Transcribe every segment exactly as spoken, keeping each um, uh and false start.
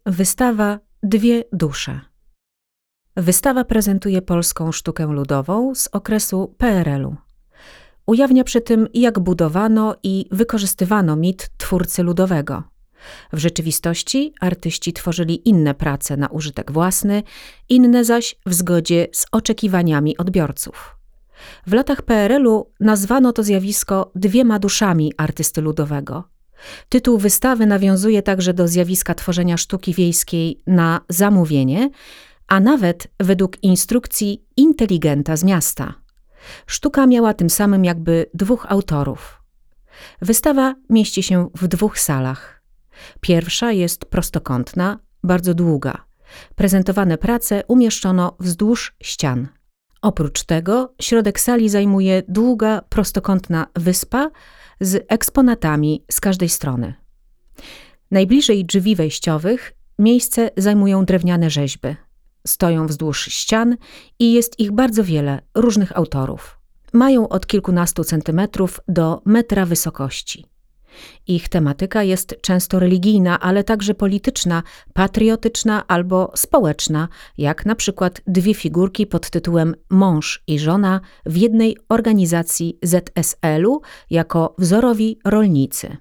Wystawa Dwie dusze. Wystawa prezentuje polską sztukę ludową z okresu P R L u. Ujawnia przy tym, jak budowano i wykorzystywano mit twórcy ludowego. W rzeczywistości artyści tworzyli inne prace na użytek własny, inne zaś w zgodzie z oczekiwaniami odbiorców. W latach P R L u nazwano to zjawisko dwiema duszami artysty ludowego. Tytuł wystawy nawiązuje także do zjawiska tworzenia sztuki wiejskiej na zamówienie, a nawet według instrukcji inteligenta z miasta. Sztuka miała tym samym jakby dwóch autorów. Wystawa mieści się w dwóch salach. Pierwsza jest prostokątna, bardzo długa. Prezentowane prace umieszczono wzdłuż ścian. Oprócz tego środek sali zajmuje długa, prostokątna wyspa z eksponatami z każdej strony. Najbliżej drzwi wejściowych miejsce zajmują drewniane rzeźby. Stoją wzdłuż ścian i jest ich bardzo wiele, różnych autorów. Mają od kilkunastu centymetrów do metra wysokości. Ich tematyka jest często religijna, ale także polityczna, patriotyczna albo społeczna, jak na przykład dwie figurki pod tytułem Mąż i żona w jednej organizacji Z S L u jako wzorowi rolnicy.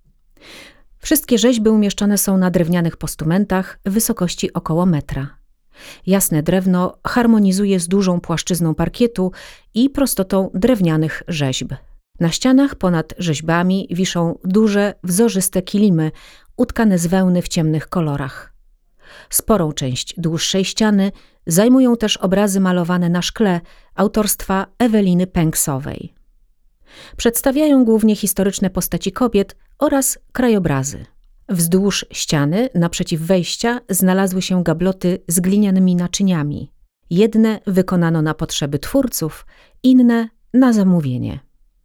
Wszystkie rzeźby umieszczone są na drewnianych postumentach wysokości około metra. Jasne drewno harmonizuje z dużą płaszczyzną parkietu i prostotą drewnianych rzeźb. Na ścianach ponad rzeźbami wiszą duże, wzorzyste kilimy, utkane z wełny w ciemnych kolorach. Sporą część dłuższej ściany zajmują też obrazy malowane na szkle autorstwa Eweliny Pęksowej. Przedstawiają głównie historyczne postaci kobiet oraz krajobrazy. Wzdłuż ściany, naprzeciw wejścia, znalazły się gabloty z glinianymi naczyniami. Jedne wykonano na potrzeby twórców, inne na zamówienie.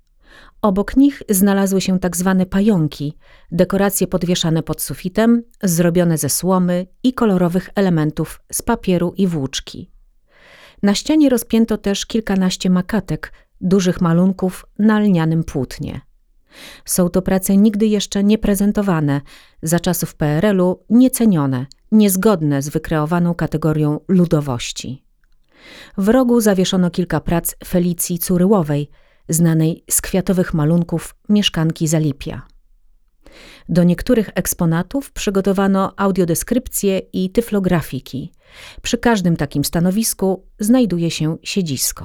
Obok nich znalazły się tak zwane pająki, dekoracje podwieszane pod sufitem, zrobione ze słomy i kolorowych elementów z papieru i włóczki. Na ścianie rozpięto też kilkanaście makatek, dużych malunków na lnianym płótnie. Są to prace nigdy jeszcze nie prezentowane, za czasów P R L u niecenione, niezgodne z wykreowaną kategorią ludowości. W rogu zawieszono kilka prac Felicji Curyłowej, znanej z kwiatowych malunków mieszkanki Zalipia. Do niektórych eksponatów przygotowano audiodeskrypcje i tyflografiki. Przy każdym takim stanowisku znajduje się siedzisko.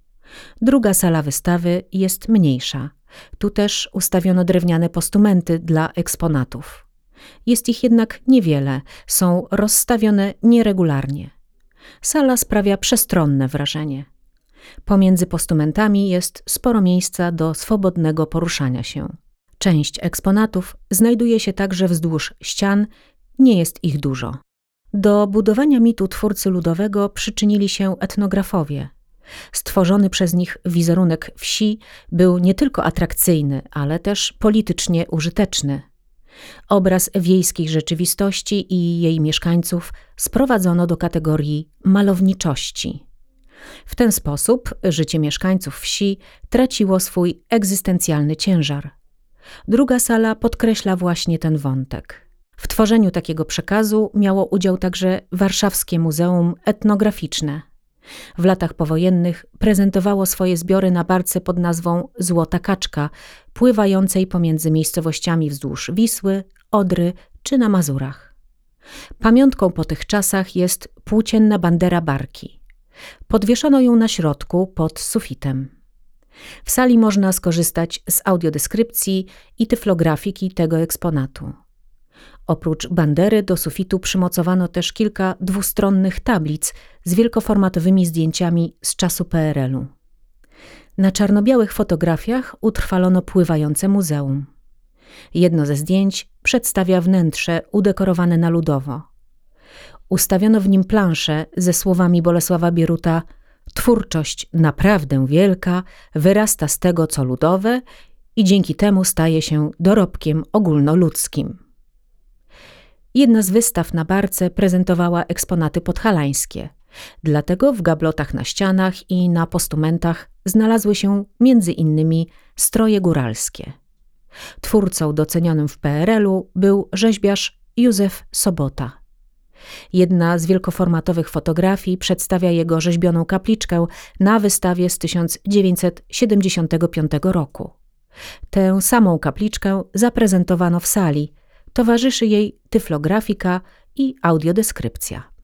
Druga sala wystawy jest mniejsza. Tu też ustawiono drewniane postumenty dla eksponatów. Jest ich jednak niewiele, są rozstawione nieregularnie. Sala sprawia przestronne wrażenie. Pomiędzy postumentami jest sporo miejsca do swobodnego poruszania się. Część eksponatów znajduje się także wzdłuż ścian, nie jest ich dużo. Do budowania mitu twórcy ludowego przyczynili się etnografowie. Stworzony przez nich wizerunek wsi był nie tylko atrakcyjny, ale też politycznie użyteczny. Obraz wiejskiej rzeczywistości i jej mieszkańców sprowadzono do kategorii malowniczości. W ten sposób życie mieszkańców wsi traciło swój egzystencjalny ciężar. Druga sala podkreśla właśnie ten wątek. W tworzeniu takiego przekazu miało udział także Warszawskie Muzeum Etnograficzne. W latach powojennych prezentowało swoje zbiory na barce pod nazwą Złota Kaczka, pływającej pomiędzy miejscowościami wzdłuż Wisły, Odry czy na Mazurach. Pamiątką po tych czasach jest płócienna bandera barki. Podwieszono ją na środku pod sufitem. W sali można skorzystać z audiodeskrypcji i tyflografiki tego eksponatu. Oprócz bandery do sufitu przymocowano też kilka dwustronnych tablic z wielkoformatowymi zdjęciami z czasu P R L u. Na czarno-białych fotografiach utrwalono pływające muzeum. Jedno ze zdjęć przedstawia wnętrze udekorowane na ludowo. Ustawiono w nim planszę ze słowami Bolesława Bieruta: twórczość naprawdę wielka wyrasta z tego, co ludowe i dzięki temu staje się dorobkiem ogólnoludzkim. Jedna z wystaw na barce prezentowała eksponaty podhalańskie. Dlatego w gablotach na ścianach i na postumentach znalazły się między innymi stroje góralskie. Twórcą docenionym w P R L u był rzeźbiarz Józef Sobota. Jedna z wielkoformatowych fotografii przedstawia jego rzeźbioną kapliczkę na wystawie z tysiąc dziewięćset siedemdziesiątego piątego roku. Tę samą kapliczkę zaprezentowano w sali. Towarzyszy jej tyflografika i audiodeskrypcja.